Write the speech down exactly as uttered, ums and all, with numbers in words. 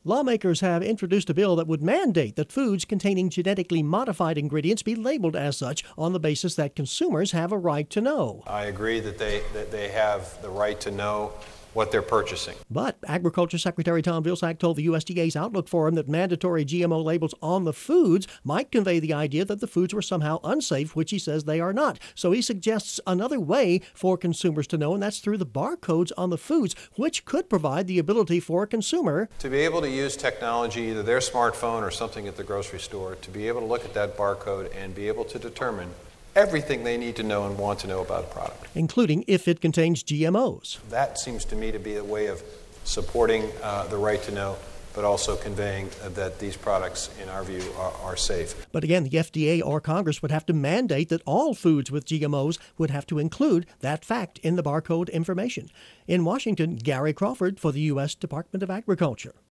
Lawmakers have introduced a bill that would mandate that foods containing genetically modified ingredients be labeled as such on the basis that consumers have a right to know. I agree that they, that they have the right to know what they're purchasing. But Agriculture Secretary Tom Vilsack told the U S D A's Outlook Forum that mandatory G M O labels on the foods might convey the idea that the foods were somehow unsafe, which he says they are not. So he suggests another way for consumers to know, and that's through the barcodes on the foods, which could provide the ability for a consumer to be able to use technology, either their smartphone or something at the grocery store, to be able to look at that barcode and be able to determine everything they need to know and want to know about a product, including if it contains G M Os. That seems to me to be a way of supporting uh, the right to know, but also conveying uh, that these products, in our view, are, are safe. But again, the F D A or Congress would have to mandate that all foods with G M Os would have to include that fact in the barcode information. In Washington, Gary Crawford for the U S Department of Agriculture.